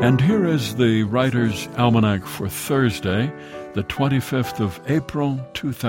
And here is the Writer's Almanac for Thursday, the 25th of April,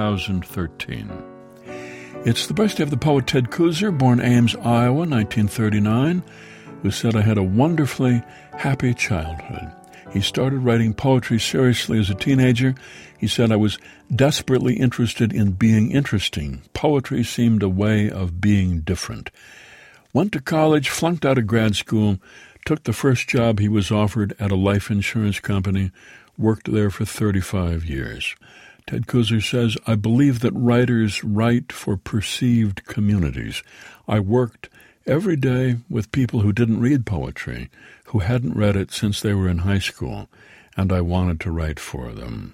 2013. It's the birthday of the poet Ted Kooser, born Ames, Iowa, 1939, who said, "I had a wonderfully happy childhood." He started writing poetry seriously as a teenager. He said, "I was desperately interested in being interesting. Poetry seemed a way of being different." Went to college, flunked out of grad school, took the first job he was offered at a life insurance company, worked there for 35 years. Ted Kooser says, "I believe that writers write for perceived communities. I worked every day with people who didn't read poetry, who hadn't read it since they were in high school, and I wanted to write for them."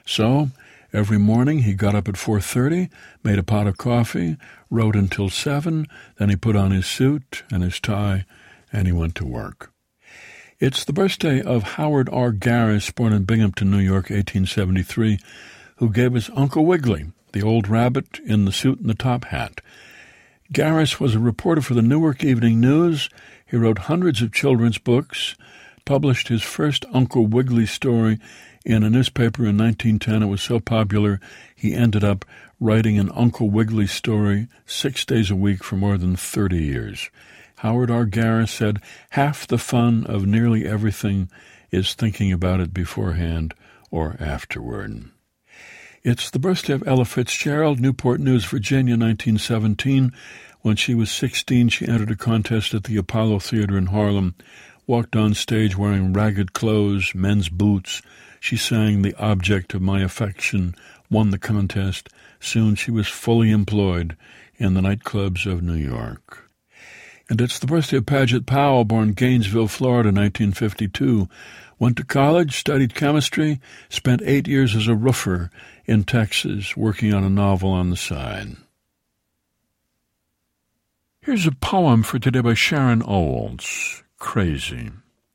So every morning he got up at 4:30, made a pot of coffee, wrote until 7, then he put on his suit and his tie, and he went to work. It's the birthday of Howard R. Garris, born in Binghamton, New York, 1873, who gave us Uncle Wiggily, the old rabbit in the suit and the top hat. Garris was a reporter for the Newark Evening News. He wrote hundreds of children's books, published his first Uncle Wiggily story in a newspaper in 1910. It was so popular, he ended up writing an Uncle Wiggily story 6 days a week for more than 30 years. Howard R. Garris said, "Half the fun of nearly everything is thinking about it beforehand or afterward." It's the birthday of Ella Fitzgerald, Newport News, Virginia, 1917. When she was 16, she entered a contest at the Apollo Theater in Harlem, walked on stage wearing ragged clothes, men's boots. She sang "The Object of My Affection," won the contest. Soon she was fully employed in the nightclubs of New York. And it's the birthday of Paget Powell, born Gainesville, Florida, 1952. Went to college, studied chemistry, spent 8 years as a roofer in Texas, working on a novel on the side. Here's a poem for today by Sharon Olds, "Crazy."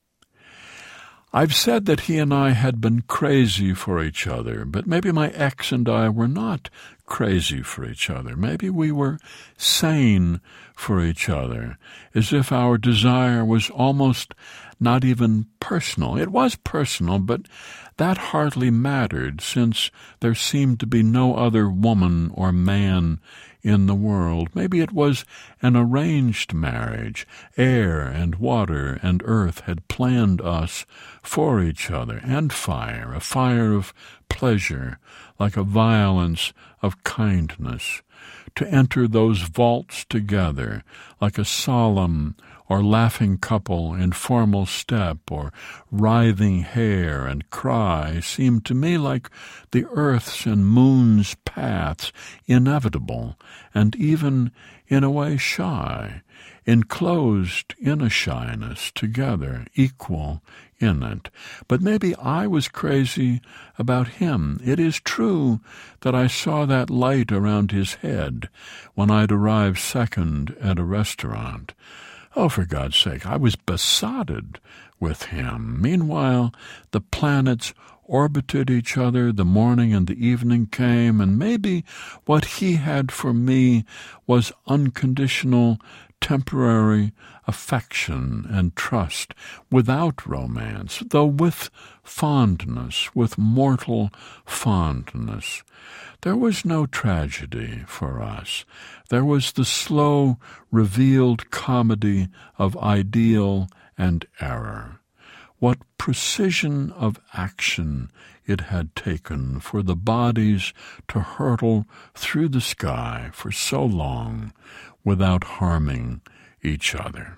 I've said that he and I had been crazy for each other, but maybe my ex and I were not crazy for each other. Maybe we were sane for each other, as if our desire was almost not even personal. It was personal, but that hardly mattered, since there seemed to be no other woman or man in the world. Maybe it was an arranged marriage. Air and water and earth had planned us for each other, and fire, a fire of pleasure, like a violence of kindness, to enter those vaults together, like a solemn or laughing couple in formal step or writhing hair and cry, seemed to me like the earth's and moon's paths, inevitable and even in a way shy, enclosed in a shyness, together, equal in it. But maybe I was crazy about him. It is true that I saw that light around his head when I'd arrived second at a restaurant. Oh, for God's sake, I was besotted with him. Meanwhile, the planets orbited each other, the morning and the evening came, and maybe what he had for me was unconditional, temporary affection and trust, without romance, though with fondness, with mortal fondness. There was no tragedy for us. There was the slow, revealed comedy of ideal and error. What precision of action it had taken for the bodies to hurtle through the sky for so long without harming each other.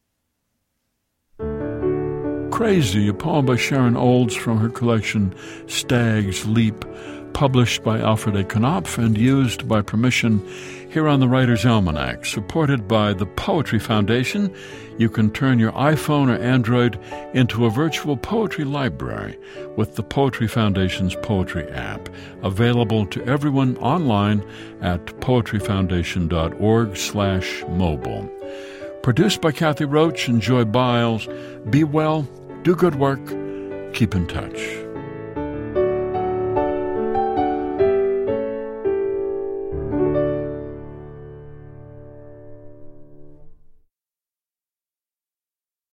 Crazy, a poem by Sharon Olds from her collection Stag's Leap, published by Alfred A. Knopf and used by permission here on the Writer's Almanac. Supported by the Poetry Foundation, you can turn your iPhone or Android into a virtual poetry library with the Poetry Foundation's Poetry app, available to everyone online at poetryfoundation.org/mobile. Produced by Kathy Roach and Joy Biles. Be well, do good work, keep in touch.